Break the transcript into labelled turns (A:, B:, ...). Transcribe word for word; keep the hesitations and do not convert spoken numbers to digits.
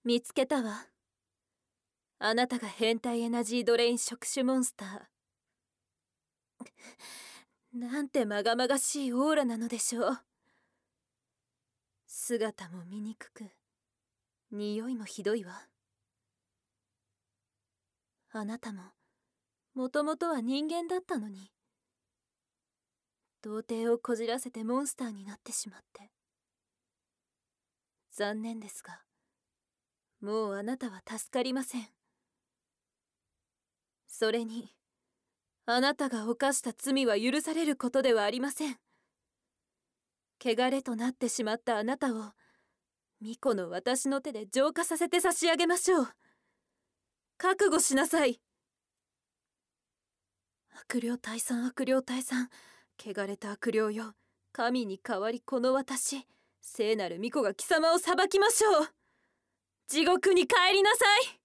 A: 見つけたわ。あなたが変態エナジードレイン触手モンスター。なんてまがまがしいオーラなのでしょう。姿も醜く、匂いもひどいわ。あなたももともとは人間だったのに、童貞をこじらせてモンスターになってしまって。残念ですが、もうあなたは助かりません。それに、あなたが犯した罪は許されることではありません。汚れとなってしまったあなたを巫女の私の手で浄化させて差し上げましょう。覚悟しなさい。悪霊退散、悪霊退散。汚れた悪霊よ、神に代わりこの私、聖なる巫女が貴様を裁きましょう。地獄に帰りなさい。